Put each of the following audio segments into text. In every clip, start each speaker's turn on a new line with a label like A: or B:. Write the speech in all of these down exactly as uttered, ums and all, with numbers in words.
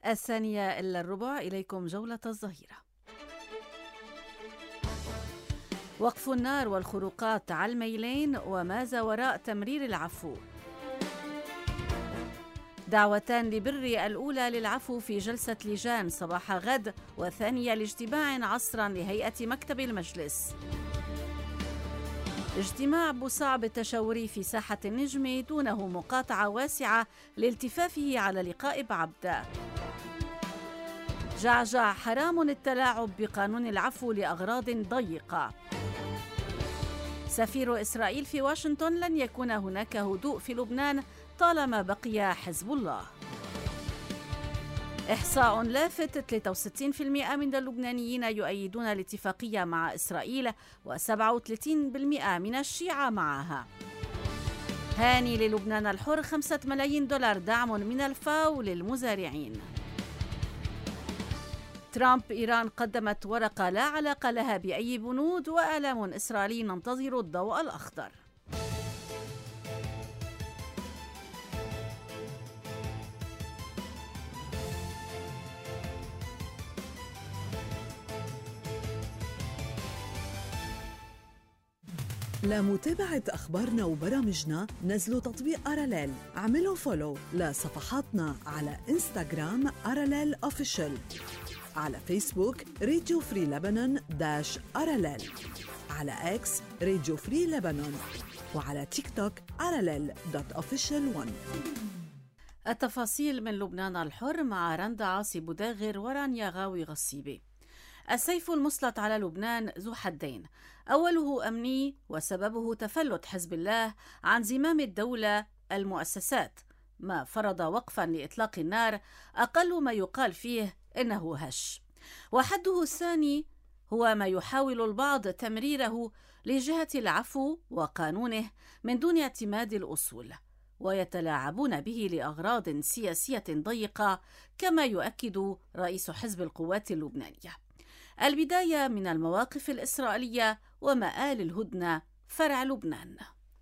A: الثانية إلا الربع إليكم جولة الظهيرة. وقف النار والخروقات على الميلين وماذا وراء تمرير العفو. دعوتان لبر الأولى للعفو في جلسة لجان صباح غد، والثانية لاجتماع عصرا لهيئة مكتب المجلس. اجتماع بوصعب التشاوري في ساحة النجم دونه مقاطعة واسعة لالتفافه على لقاء بعبدة. جعجع حرام التلاعب بقانون العفو لأغراض ضيقة. سفير إسرائيل في واشنطن: لن يكون هناك هدوء في لبنان طالما بقي حزب الله. إحصاء لافت: ثلاثة وستين بالمئة من اللبنانيين يؤيدون الاتفاقية مع إسرائيل وسبعة وثلاثين بالمئة من الشيعة معها. هاني للبنان الحر: خمسة ملايين دولار دعم من الفاو للمزارعين. ترامب: إيران قدمت ورقة لا علاقة لها بأي بنود، وإعلام إسرائيلي ننتظر الضوء الأخضر.
B: لمتابعة أخبارنا وبرامجنا نزلوا تطبيق أراليل. اعملوا فولو لصفحاتنا على إنستغرام أراليل أوفيشال، على فيسبوك راديو فري لبنان داش أراليل، على إكس راديو فري لبنان، وعلى تيك توك أراليل دوت أوفيشال ون.
A: التفاصيل من لبنان الحر مع رندا عاصي بوداغر ورانيا غاوي غصيبي. السيف المسلط على لبنان ذو حدين، أوله أمني وسببه تفلت حزب الله عن زمام الدولة المؤسسات، ما فرض وقفا لإطلاق النار أقل ما يقال فيه إنه هش. وحده الثاني هو ما يحاول البعض تمريره لجهة العفو وقانونه من دون اعتماد الأصول، ويتلاعبون به لأغراض سياسية ضيقة، كما يؤكد رئيس حزب القوات اللبنانية. البداية من المواقف الإسرائيلية ومآل الهدنة فرع لبنان.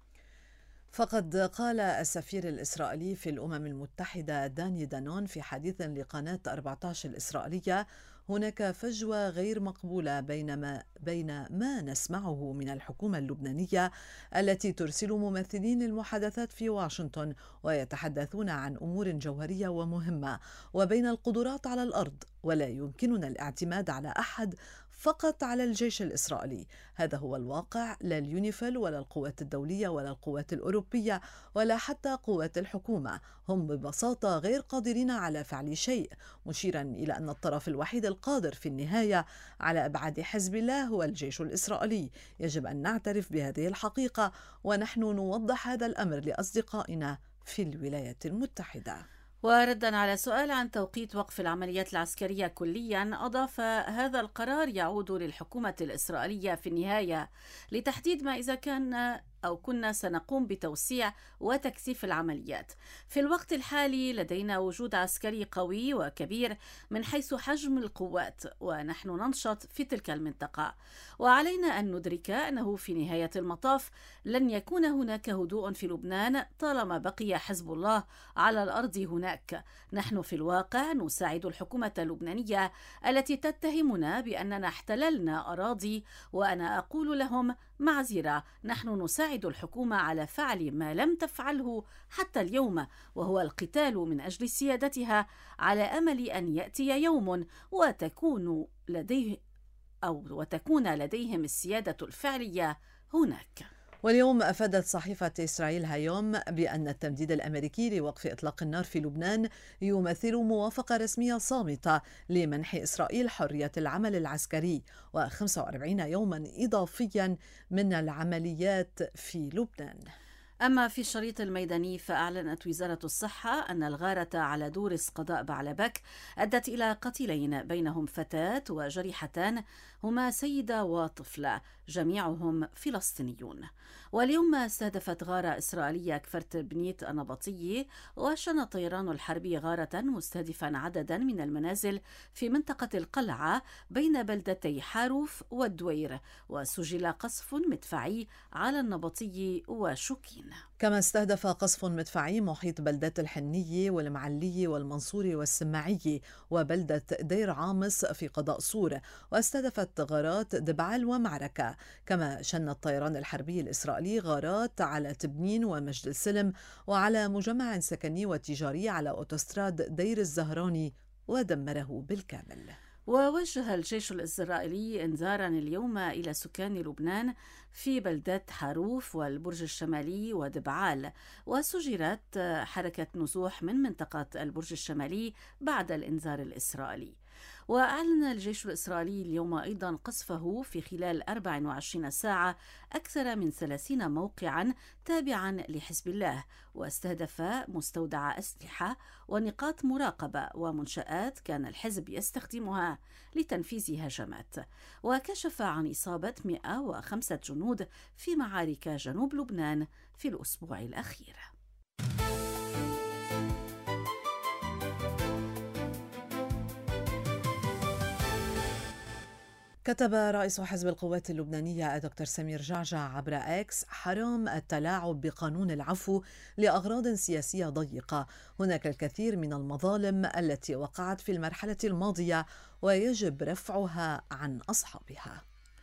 B: فقد قال السفير الإسرائيلي في الأمم المتحدة داني دانون في حديث لقناة أربعة عشر الإسرائيلية: هناك فجوة غير مقبولة بين ما, بين ما نسمعه من الحكومة اللبنانية التي ترسل ممثلين للمحادثات في واشنطن ويتحدثون عن أمور جوهرية ومهمة، وبين القدرات على الأرض، ولا يمكننا الاعتماد على أحد، فقط على الجيش الإسرائيلي. هذا هو الواقع، لا اليونيفيل ولا القوات الدولية ولا القوات الأوروبية ولا حتى قوات الحكومة، هم ببساطة غير قادرين على فعل شيء، مشيرا إلى أن الطرف الوحيد القادر في النهاية على إبعاد حزب الله هو الجيش الإسرائيلي. يجب أن نعترف بهذه الحقيقة، ونحن نوضح هذا الأمر لأصدقائنا في الولايات المتحدة.
A: وردا على سؤال عن توقيت وقف العمليات العسكرية كليا، أضاف: هذا القرار يعود للحكومة الإسرائيلية في النهاية لتحديد ما إذا كان أو كنا سنقوم بتوسيع وتكثيف العمليات. في الوقت الحالي لدينا وجود عسكري قوي وكبير من حيث حجم القوات، ونحن ننشط في تلك المنطقة، وعلينا أن ندرك أنه في نهاية المطاف لن يكون هناك هدوء في لبنان طالما بقي حزب الله على الأرض هناك. نحن في الواقع نساعد الحكومة اللبنانية التي تتهمنا بأننا احتللنا أراضي، وأنا أقول لهم: معذرة، نحن نساعد الحكومة على فعل ما لم تفعله حتى اليوم، وهو القتال من أجل سيادتها، على أمل أن يأتي يوم وتكون لديه أو وتكون لديهم السيادة الفعلية هناك.
B: واليوم أفادت صحيفة إسرائيل هايوم بأن التمديد الأمريكي لوقف إطلاق النار في لبنان يمثل موافقة رسمية صامتة لمنح إسرائيل حرية العمل العسكري وخمسة وأربعين يوما إضافيا من العمليات في لبنان.
A: أما في الشريط الميداني فأعلنت وزارة الصحة أن الغارة على دورس قضاء بعلبك أدت إلى قتيلين بينهم فتاة وجريحتان هما سيدة وطفلة جميعهم فلسطينيون. واليوم استهدفت غارة إسرائيلية كفرت بنيت النبطية، وشن الطيران الحربي غارة مستهدفا عددا من المنازل في منطقة القلعة بين بلدتي حاروف والدوير، وسجل قصف مدفعي على النبطي وشوكين.
B: كما استهدف قصف مدفعي محيط بلدات الحنية والمعلية والمنصورة والسماعية وبلدة دير عامص في قضاء صور، واستهدفت غارات دبعال ومعركة. كما شن الطيران الحربي الإسرائيلي غارات على تبنين ومجد السلم وعلى مجمع سكني وتجاري على أوتوستراد دير الزهراني ودمره بالكامل.
A: ووجه الجيش الإسرائيلي إنذارا اليوم إلى سكان لبنان في بلدات حروف والبرج الشمالي ودبعال، وسجلت حركة نزوح من منطقة البرج الشمالي بعد الإنذار الإسرائيلي. وأعلن الجيش الإسرائيلي اليوم أيضا قصفه في خلال أربع وعشرين ساعة أكثر من ثلاثين موقعا تابعا لحزب الله، واستهدف مستودع أسلحة ونقاط مراقبة ومنشآت كان الحزب يستخدمها لتنفيذ هجمات. وكشف عن إصابة مئة وخمسة جنود في معارك جنوب لبنان في الأسبوع الأخير.
B: كتب رئيس حزب القوات اللبنانية الدكتور سمير جعجع عبر إكس: حرام التلاعب بقانون العفو لأغراض سياسية ضيقة. هناك الكثير من المظالم التي وقعت في المرحلة الماضية ويجب رفعها عن أصحابها.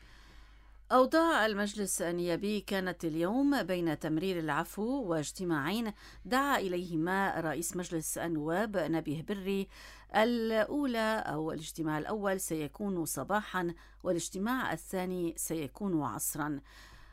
A: أوضاع المجلس النيابي كانت اليوم بين تمرير العفو واجتماعين دعا إليهما رئيس مجلس النواب نبيه بري. الأولى أو الاجتماع الأول سيكون صباحا والاجتماع الثاني سيكون عصرا،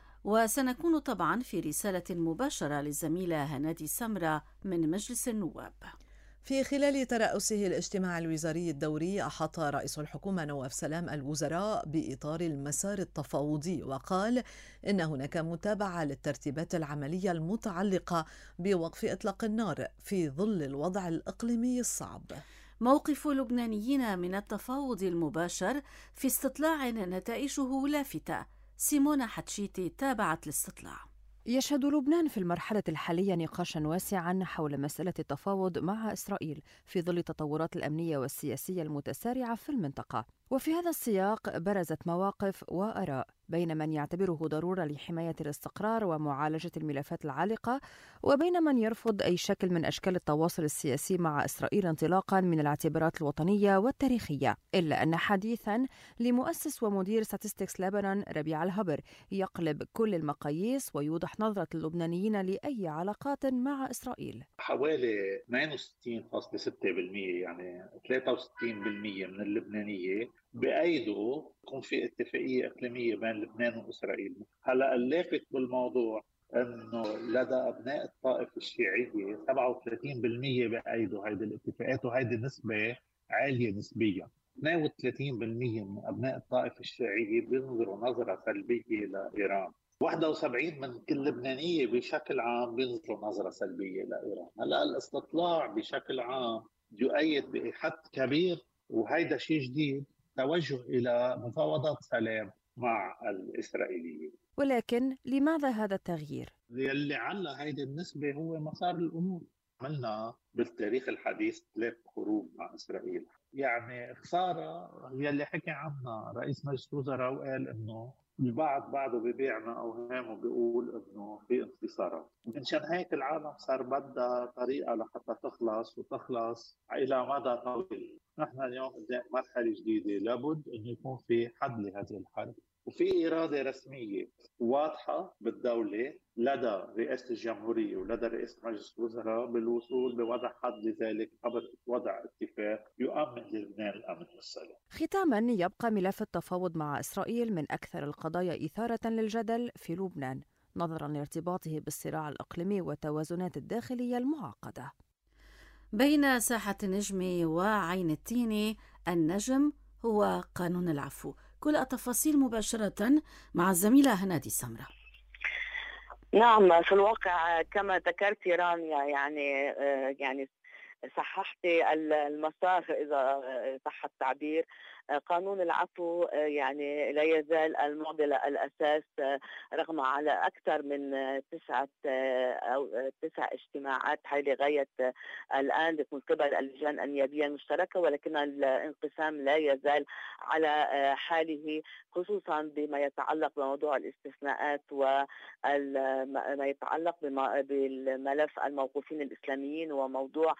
A: وسنكون طبعا في رسالة مباشرة للزميلة هنادي سمرة من مجلس النواب.
B: في خلال ترأسه الاجتماع الوزاري الدوري، أحاط رئيس الحكومة نواف سلام الوزراء بإطار المسار التفاوضي، وقال إن هناك متابعة للترتيبات العملية المتعلقة بوقف إطلاق النار في ظل الوضع الإقليمي الصعب.
A: موقف اللبنانيين من التفاوض المباشر في استطلاع نتائجه لافتة. سيمونا حتشيتي تابعت الاستطلاع.
C: يشهد لبنان في المرحلة الحالية نقاشا واسعا حول مسألة التفاوض مع إسرائيل في ظل التطورات الأمنية والسياسية المتسارعة في المنطقة. وفي هذا السياق برزت مواقف وآراء بين من يعتبره ضرورة لحماية الاستقرار ومعالجة الملفات العالقة، وبين من يرفض أي شكل من أشكال التواصل السياسي مع إسرائيل انطلاقا من الاعتبارات الوطنية والتاريخية. إلا أن حديثا لمؤسس ومدير ستاتستكس لبنان ربيع الهبر يقلب كل المقاييس ويوضح نظرة اللبنانيين لأي علاقات مع إسرائيل.
D: حوالي اثنين وستين فاصلة ستة بالمئة يعني ثلاثة وستين بالمئة من اللبنانيين بأيدوا يكون في اتفاقية إقليمية بين لبنان وإسرائيل. هلا اللافت بالموضوع أنه لدى أبناء الطائفة الشيعية سبعة وثلاثين بالمئة بأيدوا هذه الاتفاقات، وهذه نسبة عالية نسبيا. اثنين وثلاثين بالمئة من أبناء الطائفة الشيعية بينظروا نظرة سلبية لإيران. واحد وسبعين من كل لبنانية بشكل عام بينظروا نظرة سلبية لإيران. هلا الاستطلاع بشكل عام يؤيد بحد كبير، وهيدا شيء جديد، توجه إلى مفاوضات سلام مع الإسرائيليين.
C: ولكن لماذا هذا التغيير؟
D: اللي علّى هيدي النسبة هو مسار الأمور. عملنا بالتاريخ الحديث ثلاث حروب مع إسرائيل، يعني خسارة يلي حكي عنها رئيس مجلس الوزراء وقال إنه البعض بعده ببيعنا أوهام وبيقول إنه في انتصارات. منشان هيك العالم صار بدها طريقة لحتى تخلص وتخلص إلى مدى طويل. نحن اليوم قدام مرحلة جديدة، لابد أن يكون في حد لهذه الحرب، وفي إرادة رسمية واضحة بالدولة لدى رئاسة الجمهورية ولدى رئيس مجلس الوزراء بالوصول بوضع حد لذلك عبر وضع اتفاق يؤمن لبنان الأمن والسلام.
C: ختاما، يبقى ملف التفاوض مع إسرائيل من أكثر القضايا إثارة للجدل في لبنان نظرا لارتباطه بالصراع الإقليمي والتوازنات الداخلية المعقدة.
A: بين ساحة النجم وعين التين، النجم هو قانون العفو. كل التفاصيل مباشرة مع الزميلة هنادي سمرة.
E: نعم، في الواقع كما ذكرت رانيا، يعني يعني صححت المسار إذا صح التعبير قانون العفو يعني لا يزال المعضلة الأساس رغم على أكثر من تسعة أو تسع اجتماعات هاي لغاية الآن من قبل اللجان النيابية المشتركة، ولكن الانقسام لا يزال على حاله، خصوصا بما يتعلق بموضوع الاستثناءات وما يتعلق بالملف الموقوفين الإسلاميين وموضوع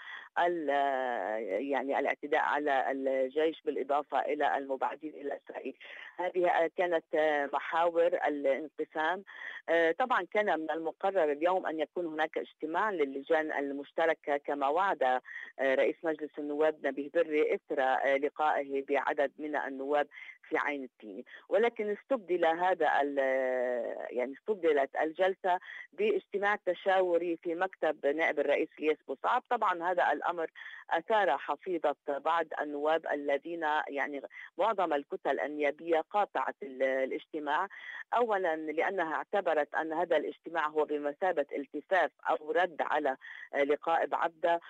E: يعني الاعتداء على الجيش بالإضافة إلى المبعدين إلى إسرائيل. هذه كانت محاور الانقسام. طبعا كان من المقرر اليوم أن يكون هناك اجتماع للجان المشتركة كما وعد رئيس مجلس النواب نبيه بري إثر لقائه بعدد من النواب في عين التيني، ولكن استبدل هذا يعني استبدلت الجلسة باجتماع تشاوري في مكتب نائب الرئيس الياس بوصعب. طبعا هذا الأمر أثار حفيظة بعض النواب الذين يعني معظم الكتل النيابية قاطعت الاجتماع، أولا لأنها اعتبرت أن هذا الاجتماع هو بمثابة التفاف أو رد على لقاء بعبدة،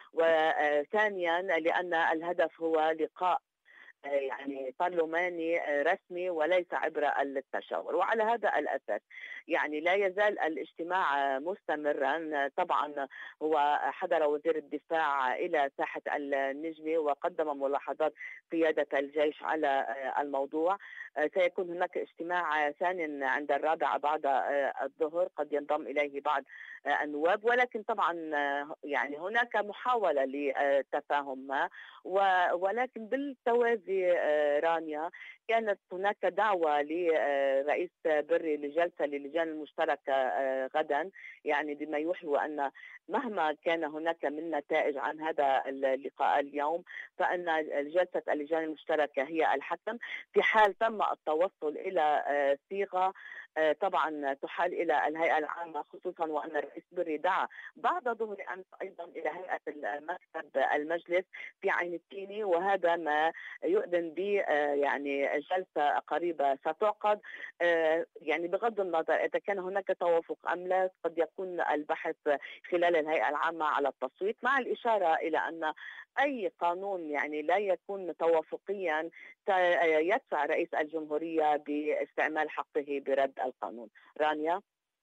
E: وثانيا لأن الهدف هو لقاء يعني برلماني رسمي وليس عبر التشاور. وعلى هذا الأساس يعني لا يزال الاجتماع مستمرا. طبعا هو حضر وزير الدفاع إلى ساحة النجمة وقدم ملاحظات قيادة الجيش على الموضوع. سيكون هناك اجتماع ثاني عند الرابعة بعد الظهر قد ينضم إليه بعض النواب، ولكن طبعا يعني هناك محاولة لتفاهم ما، ولكن بالتوازي رانيا كانت هناك دعوة لرئيس بري لجلسة للجان المشتركة غدا، يعني بما يوحي أن مهما كان هناك من نتائج عن هذا اللقاء اليوم فإن جلسة اللجان المشتركة هي الحكم. في حال تم التوصل إلى صيغة طبعا تحال إلى الهيئة العامة، خصوصا وأن الرئيس بري دعا بعد ظهر أمس أيضا إلى هيئة المكتب المجلس في عين التيني، وهذا ما يؤذن ب يعني جلسة قريبة ستعقد. يعني بغض النظر إذا كان هناك توافق أم لا قد يكون البحث خلال الهيئة العامة على التصويت، مع الإشارة إلى أن أي قانون يعني لا يكون توافقيا يدفع رئيس الجمهورية باستعمال حقه برد القانون. رانيا.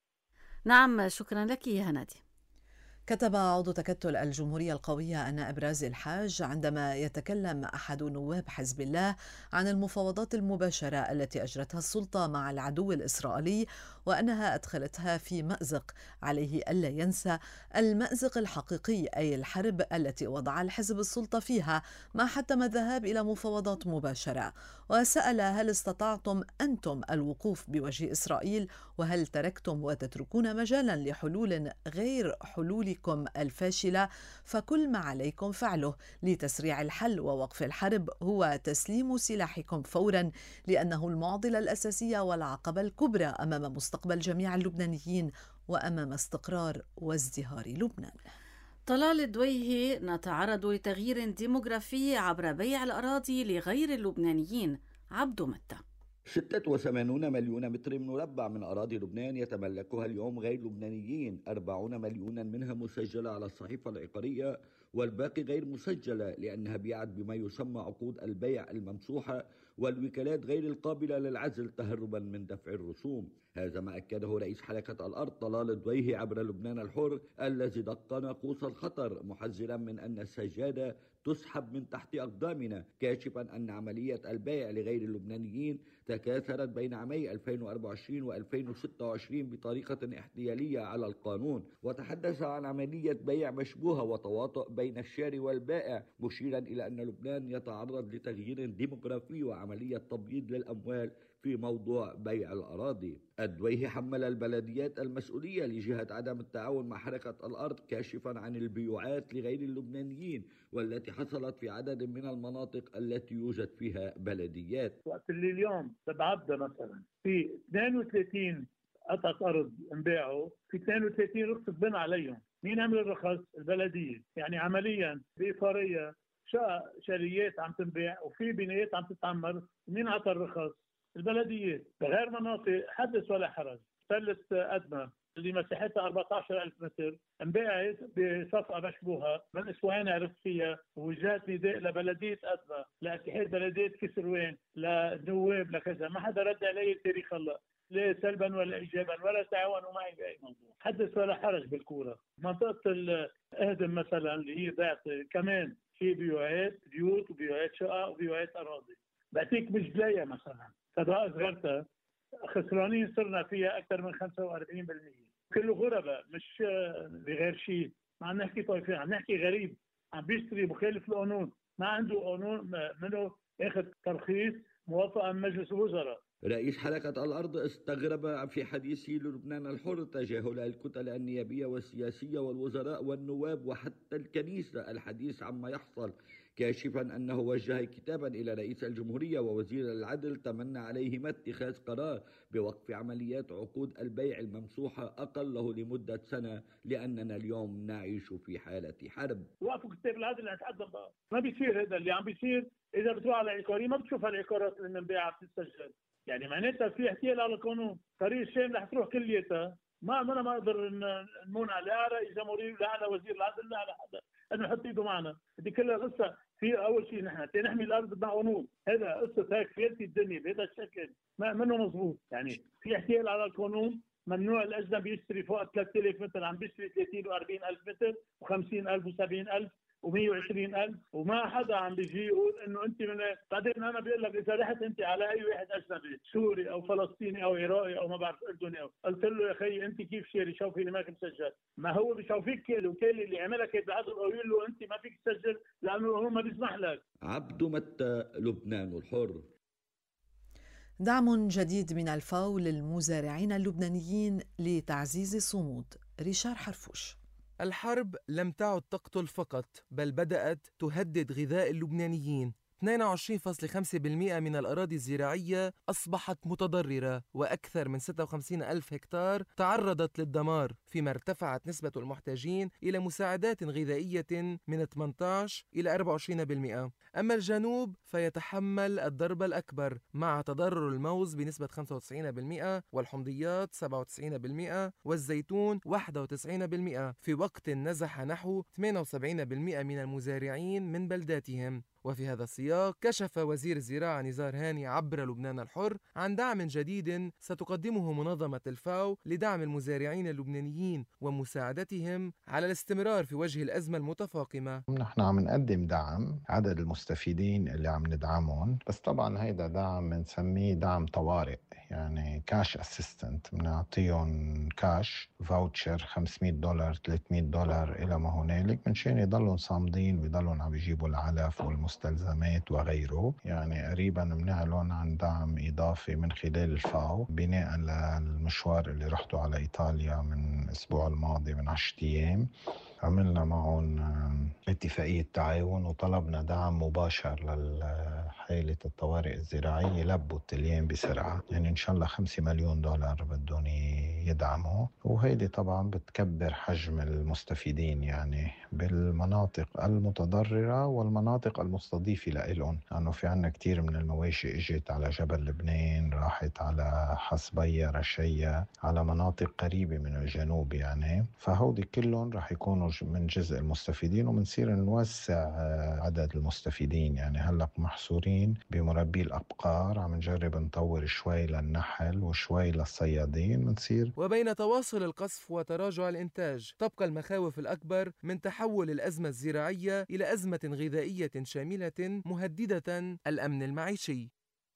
A: نعم، شكرا لك يا هنادي.
B: كتب عضو تكتل الجمهورية القوية النائب رازي الحاج عندما يتكلم أحد نواب حزب الله عن المفاوضات المباشرة التي أجرتها السلطة مع العدو الإسرائيلي وأنها أدخلتها في مأزق، عليه ألا ينسى المأزق الحقيقي أي الحرب التي وضع الحزب السلطة فيها، ما حتم الذهاب إلى مفاوضات مباشرة. وسأل هل استطعتم أنتم الوقوف بوجه إسرائيل، وهل تركتم وتتركون مجالا لحلول غير حلولكم الفاشلة؟ فكل ما عليكم فعله لتسريع الحل ووقف الحرب هو تسليم سلاحكم فورا، لأنه المعضلة الأساسية والعقبة الكبرى أمام مستقبل جميع اللبنانيين وأمام استقرار وازدهار لبنان.
A: طلال الدويهي: نتعرض لتغيير ديموغرافي عبر بيع الأراضي لغير اللبنانيين. عبدو متى:
F: ستة وثمانين مليون متر مربع من أراضي لبنان يتملكها اليوم غير لبنانيين، أربعين مليونا منها مسجلة على الصحيفة العقارية والباقي غير مسجلة لأنها بيعت بما يسمى عقود البيع الممسوحة والوكالات غير القابلة للعزل تهربا من دفع الرسوم. هذا ما أكده رئيس حلقة الأرض طلال الدويهي عبر لبنان الحر الذي دق ناقوس الخطر، محذرا من أن السجادة تسحب من تحت أقدامنا، كاشفا أن عملية البيع لغير اللبنانيين تكاثرت بين عامي ألفين وأربعة وعشرين وألفين وستة وعشرين بطريقة احتيالية على القانون، وتحدث عن عملية بيع مشبوهة وتواطؤ بين الشاري والبائع، مشيرا إلى أن لبنان يتعرض لتغيير ديموغرافي وعملية تبييض للأموال في موضوع بيع الأراضي. الدويهي حمل البلديات المسؤولية لجهة عدم التعاون مع حركة الأرض، كاشفا عن البيوعات لغير اللبنانيين والتي حصلت في عدد من المناطق التي يوجد فيها بلديات.
G: وقت اللي اليوم بعبدة مثلا في اثنين وثلاثين قطعة أرض انباعوا، في اثنين وثلاثين رخصة بنى عليهم، مين عمل الرخص؟ البلدية. يعني عمليا بإطارية شقق شاليات عم تنباع وفي بنايات عم تتعمر، مين عطى الرخص؟ البلديات بغير مناطق حدث ولا حرج. ثلث أدمى اللي مساحتها أربعة عشر ألف متر انباعت بصفقة مشبوهة من أسبوعين عرفت فيها، وجات نداء لبلدية أدمى، لاتحاد بلدية كسروان، للنواب، لكذا، ما حدا رد علي تاريخ الله، لا سلبا ولا إيجابا ولا تعاونوا معي بأي موضوع. حدث ولا حرج بالكورة. منطقة الأهدم مثلا اللي هي ذات كمان في بيوعات بيوت وبيوعات شقق وبيوعات أراضي. بعطيك مجلاية مثلا فضاء صغرتها خسرانين صرنا فيها أكثر من خمسة وأربعين بالمئة. كله غرباء مش بغير شيء، ما عم نحكي طائفين، عم نحكي غريب عم بيشتري مخالف القانون، ما عنده قانون منه ياخذ ترخيص موافقة من مجلس الوزراء.
F: رئيس حلقة الأرض استغرب في حديثه للبنان الحر تجاهل الكتل النيابية والسياسية والوزراء والنواب وحتى الكنيسة الحديث عما يحصل، كاشفا أنه وجه كتابا إلى رئيس الجمهورية ووزير العدل تمنى عليهما اتخاذ قرار بوقف عمليات عقود البيع الممسوحة أقله لمدة سنة، لأننا اليوم نعيش في حالة حرب.
G: وقفوا كتاب العدل نتقدم بقى، ما بيصير هذا اللي عم بيصير. إذا بتروح على العقارية ما بتشوف العقارات اللي منباعة بتتسجل، يعني معناتها في احتيال على القانون. طريق الشام رح تروح كليتها، ما ما ما نقدر نمونع لا على رئيس جمهورية لا على وزير العدل لا على حدا انه يحط ايده معنا. دي كلها قصه. في اول شيء نحن نحمي الارض بدنا قانون، هذا قصه هيك فيرتي الدنيا بهذا الشكل ما منه مضبوط. يعني في احتيال على القانون، ممنوع الاجنبي يشتري فوق ثلاثة آلاف متر، عم بيشتري ثلاثين وأربعين ألف متر وخمسين ألف وسبعين ألف ومية وعشرين ألف، وما حدا عم بيجي يقول انه انت من. بعدين انا بقول لك اذا رحت انت على اي واحد اجنبي سوري او فلسطيني او عراقي او ما بعرف اردني او قلت له يا اخي انت كيف شاري شوفي اللي ماك مسجل، ما هو بشوفيك الوكاله اللي عملك بالعدل ويقول له انت ما فيك تسجل لانه هو ما بيسمح لك.
F: عبد متى، لبنان الحر.
B: دعم جديد من الفاو للمزارعين اللبنانيين لتعزيز الصمود. ريشار حرفوش.
H: الحرب لم تعد تقتل فقط، بل بدأت تهدد غذاء اللبنانيين. اثنين وعشرين فاصلة خمسة بالمئة من الأراضي الزراعية أصبحت متضررة، وأكثر من ستة وخمسين ألف هكتار تعرضت للدمار، فيما ارتفعت نسبة المحتاجين إلى مساعدات غذائية من ثمانية عشر إلى أربعة وعشرين بالمئة. أما الجنوب فيتحمل الضرب الأكبر، مع تضرر الموز بنسبة خمسة وتسعين بالمئة والحمضيات سبعة وتسعين بالمئة والزيتون واحد وتسعين بالمئة، في وقت نزح نحو ثمانية وسبعين بالمئة من المزارعين من بلداتهم. وفي هذا السياق كشف وزير الزراعة نزار هاني عبر لبنان الحر عن دعم جديد ستقدمه منظمة الفاو لدعم المزارعين اللبنانيين ومساعدتهم على الاستمرار في وجه الأزمة المتفاقمة.
I: نحن عم نقدم دعم عدد المستفيدين اللي عم ندعمهم، بس طبعا هيدا دعم بنسميه دعم طوارئ، يعني كاش اسيستنت، بنعطيهم كاش فاوتشر خمسمية دولار ثلاثمية دولار إلى ما هنالك، منشان يضلوا صامدين ويضلوا عم يجيبوا العلف والمستلزمات وغيره. يعني قريبا بنعلن عن دعم إضافي من خلال الفاو بناء للمشوار اللي رحتوا على إيطاليا من الأسبوع الماضي من عشرة أيام. عملنا معهم اتفاقية تعاون وطلبنا دعم مباشر لحالة الطوارئ الزراعية لبوا التليين بسرعة، يعني إن شاء الله خمسة مليون دولار بدهم يدعموا. وهيدي طبعا بتكبر حجم المستفيدين يعني بالمناطق المتضررة والمناطق المستضيفة لإلهم، لأنه في عنا كتير من المواشي إجت على جبل لبنان، راحت على حصبية رشية، على مناطق قريبة من الجنوب يعني. فهودي كلهم رح يكونوا من جزء المستفيدين، ومنصير نوسع عدد المستفيدين. يعني هلأ محصورين بمربي الأبقار، عم نجرب نطور شوي للنحل وشوي للصيادين منصير.
H: وبين تواصل القصف وتراجع الإنتاج تبقى المخاوف الأكبر من تحول الأزمة الزراعية إلى أزمة غذائية شاملة مهددة الأمن المعيشي.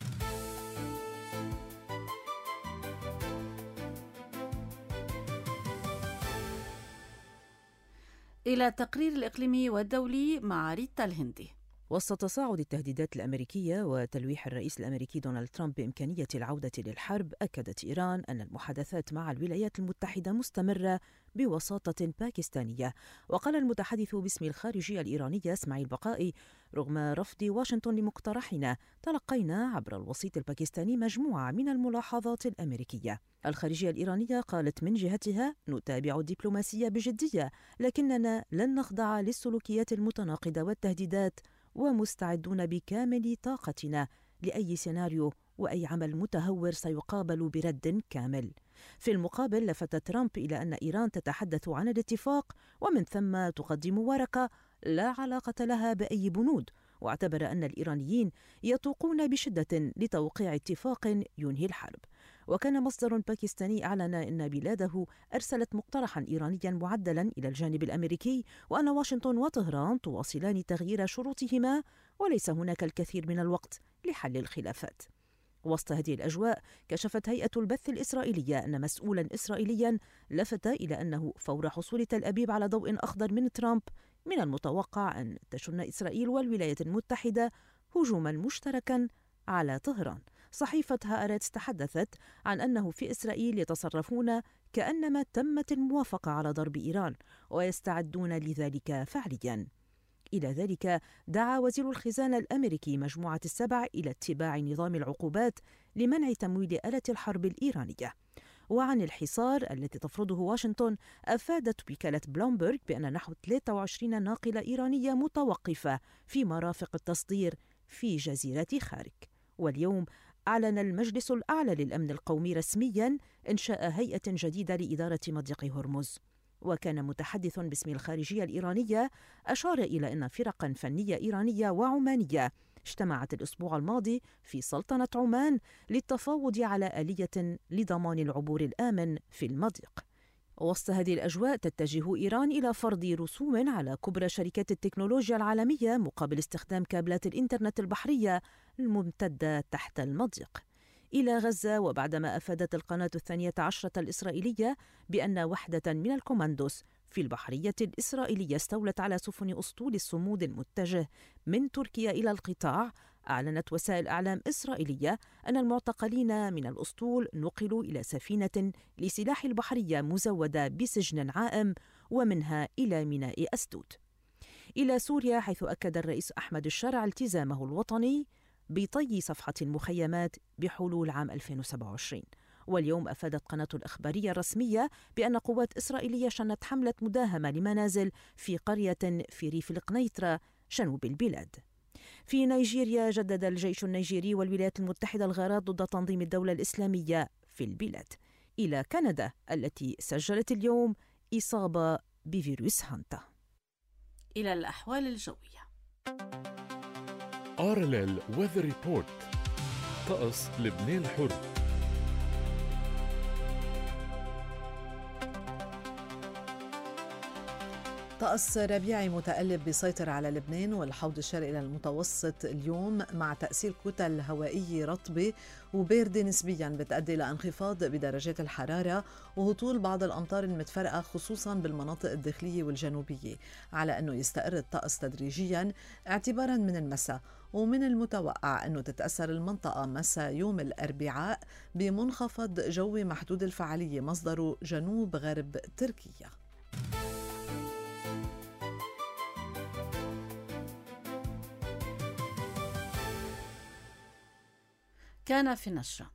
A: إلى التقرير الإقليمي والدولي مع ريتا الهندي.
C: وسط تصاعد التهديدات الأمريكية وتلويح الرئيس الأمريكي دونالد ترامب بإمكانية العودة للحرب، أكدت إيران أن المحادثات مع الولايات المتحدة مستمرة بوساطة باكستانية. وقال المتحدث باسم الخارجية الإيرانية إسماعيل بقائي: رغم رفض واشنطن لمقترحنا، تلقينا عبر الوسيط الباكستاني مجموعة من الملاحظات الأمريكية. الخارجية الإيرانية قالت من جهتها: نتابع الدبلوماسية بجدية، لكننا لن نخضع للسلوكيات المتناقضة والتهديدات، ومستعدون بكامل طاقتنا لأي سيناريو
J: وأي عمل متهور سيقابل برد كامل. في المقابل لفت ترامب إلى أن إيران تتحدث عن الاتفاق ومن ثم تقدم ورقة لا علاقة لها بأي بنود، واعتبر أن الإيرانيين يتوقون بشدة لتوقيع اتفاق ينهي الحرب. وكان مصدر باكستاني أعلن أن بلاده أرسلت مقترحا إيرانيا معدلا إلى الجانب الأمريكي، وأن واشنطن وطهران تواصلان تغيير شروطهما وليس هناك الكثير من الوقت لحل الخلافات. وسط هذه الأجواء كشفت هيئة البث الإسرائيلية أن مسؤولا إسرائيليا لفت إلى أنه فور حصول تل أبيب على ضوء أخضر من ترامب من المتوقع أن تشن إسرائيل والولايات المتحدة هجوما مشتركا على طهران. صحيفة هآرتس تحدثت عن أنه في إسرائيل يتصرفون كأنما تمت الموافقة على ضرب إيران ويستعدون لذلك فعليا. إلى ذلك دعا وزير الخزانة الأمريكي مجموعة السبع إلى اتباع نظام العقوبات لمنع تمويل آلة الحرب الإيرانية. وعن الحصار التي تفرضه واشنطن، أفادت وكالة بلومبرغ بأن نحو ثلاثة وعشرين ناقلة إيرانية متوقفة في مرافق التصدير في جزيرة خارك. واليوم أعلن المجلس الأعلى للأمن القومي رسمياً إنشاء هيئة جديدة لإدارة مضيق هرمز. وكان متحدث باسم الخارجية الإيرانية أشار إلى أن فرقاً فنية إيرانية وعمانية اجتمعت الأسبوع الماضي في سلطنة عمان للتفاوض على آلية لضمان العبور الآمن في المضيق. وسط هذه الأجواء تتجه إيران إلى فرض رسوم على كبرى شركات التكنولوجيا العالمية مقابل استخدام كابلات الإنترنت البحرية الممتدة تحت المضيق. إلى غزة، وبعدما أفادت القناة الثانية عشرة الإسرائيلية بأن وحدة من الكوماندوس في البحرية الإسرائيلية استولت على سفن أسطول الصمود المتجه من تركيا إلى القطاع، أعلنت وسائل أعلام إسرائيلية أن المعتقلين من الأسطول نقلوا إلى سفينة لسلاح البحرية مزودة بسجن عائم ومنها إلى ميناء أسدود. إلى سوريا، حيث أكد الرئيس أحمد الشرع التزامه الوطني بطي صفحة المخيمات بحلول عام ألفين وسبعة وعشرين. واليوم أفادت قناة الأخبارية الرسمية بأن قوات إسرائيلية شنت حملة مداهمة لمنازل في قرية في ريف القنيطرة جنوب البلاد. في نيجيريا، جدد الجيش النيجيري والولايات المتحدة الغارات ضد تنظيم الدولة الإسلامية في البلاد. إلى كندا التي سجلت اليوم إصابة بفيروس هانتا.
A: إلى الأحوال الجوية.
K: آر إل إل Weather Report. طقس لبنان الحر.
B: طقس ربيعي متقلب بيسيطر على لبنان والحوض الشرقي للمتوسط اليوم، مع تأثير كتل هوائية رطبة وباردة نسبيا بتؤدي لانخفاض بدرجات الحرارة وهطول بعض الأمطار المتفرقة خصوصا بالمناطق الداخلية والجنوبية، على أنه يستقر الطقس تدريجيا اعتبارا من المساء. ومن المتوقع أنه تتأثر المنطقة مساء يوم الأربعاء بمنخفض جوي محدود الفعالية مصدره جنوب غرب تركيا.
A: كان في النشرة: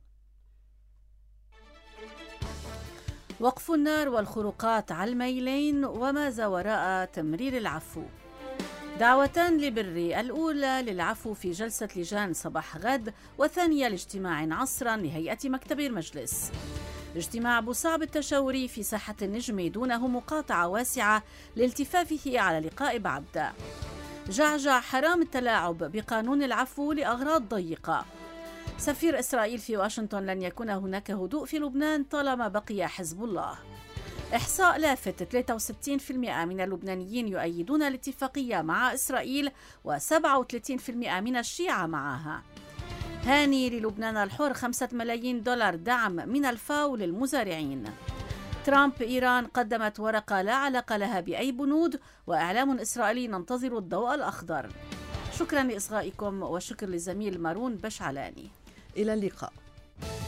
A: وقف النار والخروقات على الميلين وماذا وراء تمرير العفو. دعوتان لبري، الأولى للعفو في جلسة لجان صباح غد، والثانية لاجتماع عصرا لهيئة مكتب المجلس. اجتماع أبو صعب التشاوري في ساحة النجم دونه مقاطعة واسعة لالتفافه على لقاء بعبدة. جعجع حرام التلاعب بقانون العفو لأغراض ضيقة. سفير إسرائيل في واشنطن: لن يكون هناك هدوء في لبنان طالما بقي حزب الله. إحصاء لافت: ثلاثة وستين بالمئة من اللبنانيين يؤيدون الاتفاقية مع إسرائيل وسبعة وثلاثين بالمئة من الشيعة معها. هاني للبنان الحر: خمسة ملايين دولار دعم من الفاو للمزارعين. ترامب: إيران قدمت ورقة لا علاقة لها بأي بنود، وإعلام إسرائيلي ننتظر الضوء الأخضر. شكرا لإصغائكم، وشكر للزميل مارون بشعلاني.
B: إلى اللقاء.